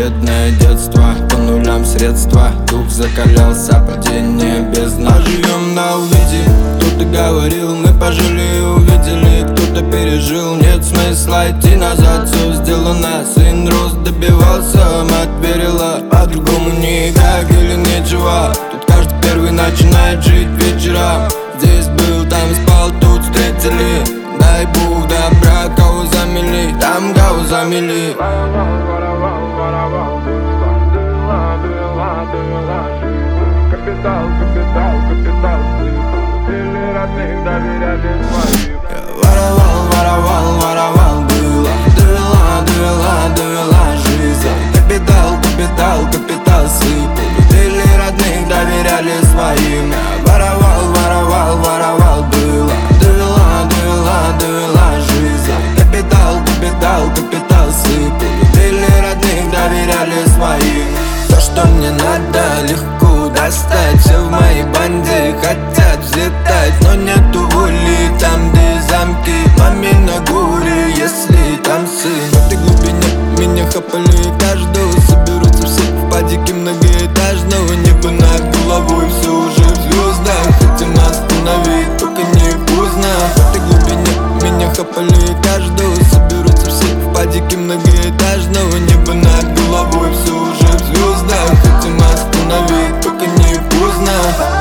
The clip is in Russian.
бедное детство, по нулям средства. Дух закалялся, падение бездна. Живем на увиде, кто-то говорил, мы пожили, увидели, кто-то пережил. Нет смысла идти назад, все сделано. Сын рос, добивался, мать верила, по-другому никак или нечего. Тут каждый первый начинает жить вечером. Здесь был, там спал, тут встретили. Дай Бог добра, кого замели, там кого замели. Капитал, капитал, капитал, или родных доверяли своим. Воровал, воровал, воровал, было. Довела жизнь. Капитал, капитал, капитал сыпал. Или родных доверяли своим. Воровал, воровал, воровал, было. Довела жизнь. Капитал, капитал, капитал сыпал. Или родных доверяли своим. То, что мне надо, легко достать. Все в моей банде хотят взлетать, но нету воли там, где замки. Маме на горе, если там сын. В этой глубине меня хапали каждого. Соберутся все в падике многоэтажного. Небо над головой, все уже в звездах. Хотим остановить, только не поздно. В этой глубине меня хапали каждого. Соберутся все в падике многоэтажного. Небо над головой, все уже в звездах. Хотим остановить, только не поздно.